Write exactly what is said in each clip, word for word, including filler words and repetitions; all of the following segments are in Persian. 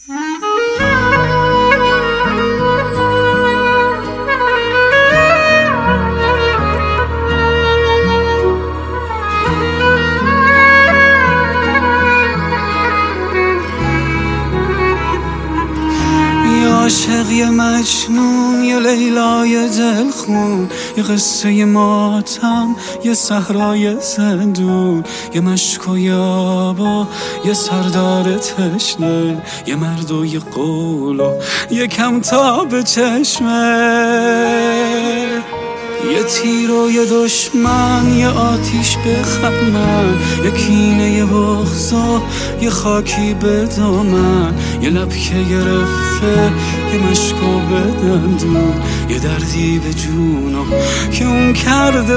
عاشق یه مجنون، یه لیلای دلخون، یه قصه ماتم، یه صحرای زندون، یه مشک و یابا، یه سردار تشنه، یه مرد و یه قول و یه کمتاب چشمه، یه تیر و یه دشمن، یه آتیش به خمن، یه کینه یه بغض و یه خاکی به دامن، یه لب که گرفته، یه مشکو به دندون، یه دردی به جونم که اون کرده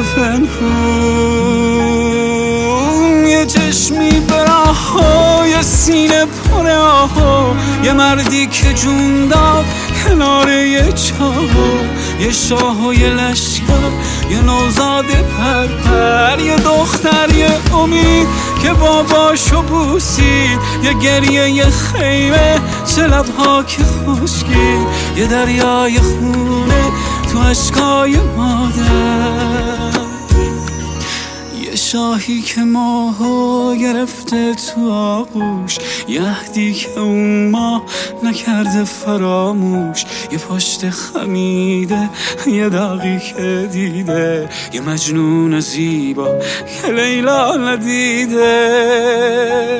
پنهون، یه چشمی به راه، یه سینه پر آه، یه مردی که جون داد کنار یه چاه، یه شاه و یه لشکر، یه نوزاد پرپر، یه دختر، یه امید که باباشو بوسید، یه گریه، یه خیمه، چه لبها که خشکی، یه دریای خونه تو اشکای مادر، یه شاهی که ماهو گرفته تو آغوش، یه عهدی که اون ما نکرده فراموش، یه پشت خمیده، یه داغی که دیده، یه مجنون زیبا که لیلا ندیده.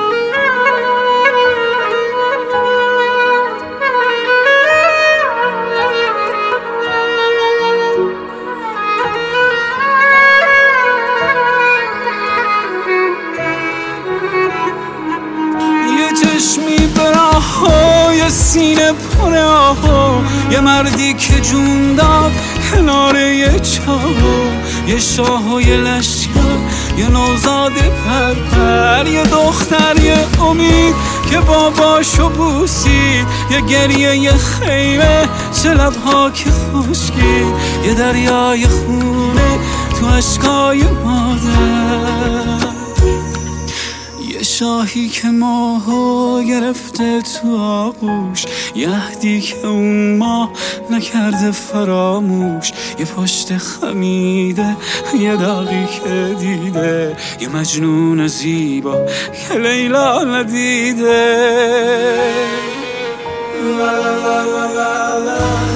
چشمی به راه، یه سینه پر آه، یه مردی که جون داد کنار یه چاه، یه شاه و یه لشکر، یه نوزاد پرپر، یه دختر، یه امید که باباشو بوسید، یه گریه، یه خیمه، چه لبها که خشکی، یه دریای خونه تو اشکای مادر، یه شاهی که ماهو گرفته تو آغوش، یه عهدی که اون ما نکرده فراموش، یه پشت خمیده، یه داغی که دیده، یه مجنون زیبا که لیلا ندیده. لا لا لا لا لا.